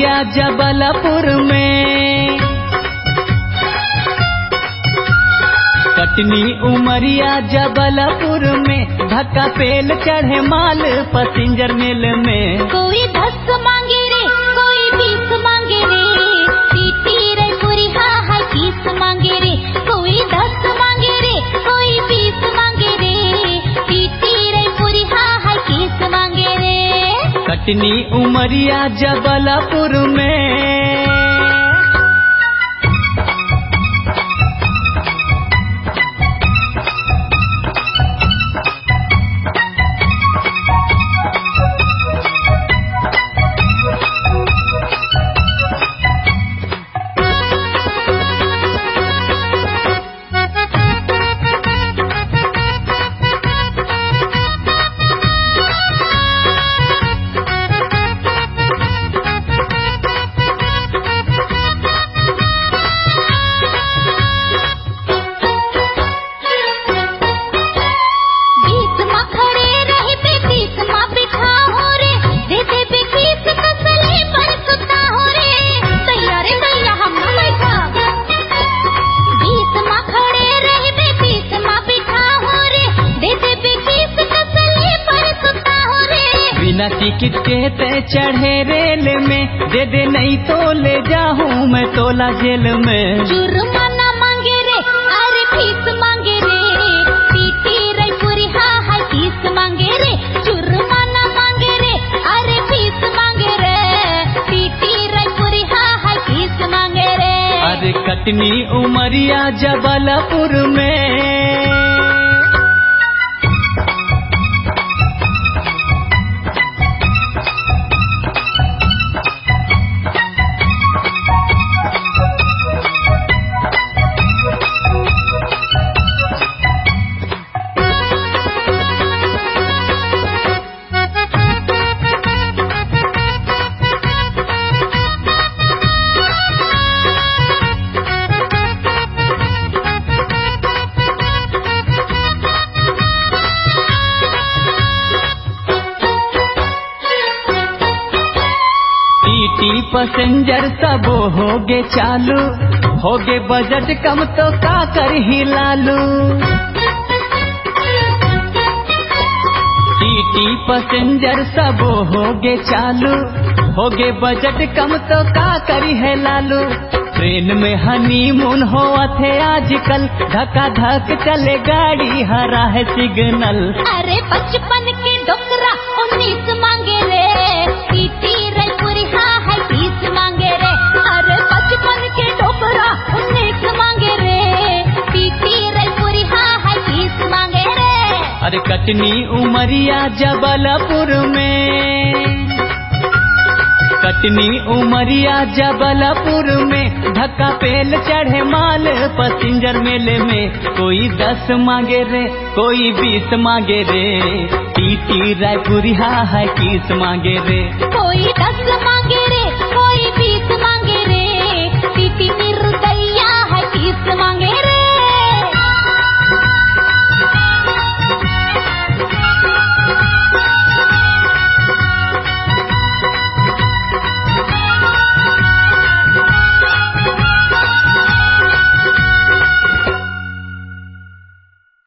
उमरिया जबलपुर में, कटनी उमरिया जबलपुर में, धक्का पेल चढ़े माल पैसेंजर मेल में। कोई 10 मांगे रे, कोई 20 मांगे रे, टीटी रायपुरी हाँ हाँ 30 मांगे रे। कोई 10 मांगे रे, कोई 20 मांगे रे, टीटी रायपुरी हाँ हाँ 30 मांगे रे। कटनी उमरिया जबलपुर में। बिना टिकट के ते चढ़े रेल में, दे दे नहीं तो ले जाऊं मैं तोला जेल में। जुर्माना मांगे रे, अरे फीस मांगे रे, टीटी रायपुरी हाँ हाँ 30 मांगे रे। जुर्माना मांगे रे, अरे फीस मांगे रे, टीटी रायपुरी हाँ हाँ 30 मांगे रे। अरे कटनी उमरिया जबलपुर में। टीटी पैसेंजर सब होगे चालू, होगे बजट कम तो का कर ही लालू। टीटी पैसेंजर सब होगे चालू, होगे बजट कम तो का करी है लालू। ट्रेन में हनीमून होआ थे आजकल, धक्का धक चले गाड़ी हरा है सिग्नल। अरे 55 के डोकरा 19 मांगे रे, टीटी रायपुरी हाँ हाँ 30 मांगे रे। अरे 55 के डोकरा 19 मांगे रे, टीटी रायपुरी हाँ हाँ 30 मांगे रे। अरे कटनी उमरिया जबलपुर में, कटनी उमरिया जबलपुर में, धक्का पेल चढ़े माल पैसेंजर मेले में। कोई 10 मांगे रे, कोई 20 मांगे रे, टीटी रायपुरी हाँ हाँ 30 मांगे रे। कोई 10 मांगे